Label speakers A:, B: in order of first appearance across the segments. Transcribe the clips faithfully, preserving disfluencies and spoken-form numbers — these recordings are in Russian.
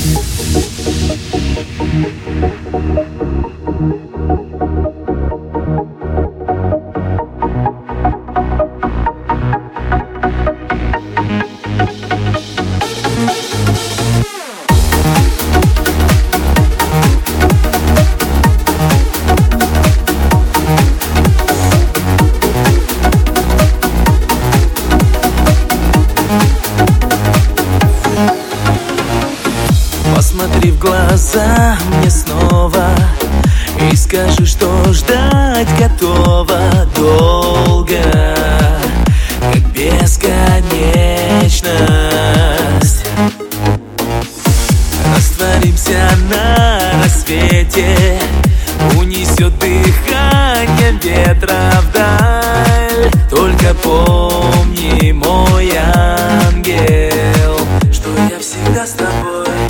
A: Посмотри в глаза мне снова и скажи, что ждать готова долго, как бесконечность. Растворимся на рассвете, унесет дыхание ветра вдаль. Только помни, мой ангел, что я всегда с тобой.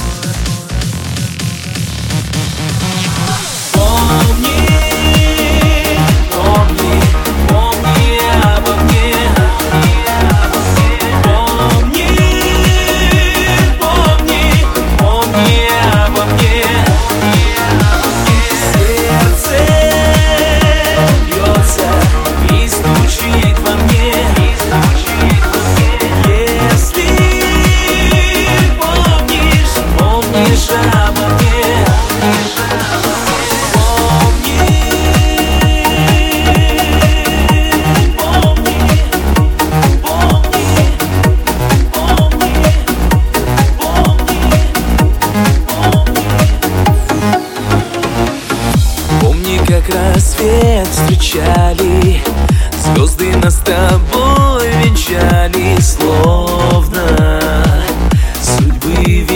A: Как рассвет встречали, звезды нас с тобой венчали, словно судьбы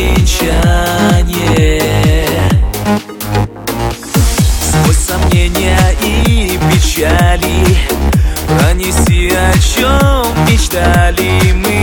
A: венчание. Сквозь сомнения и печали пронеси, о чем мечтали мы.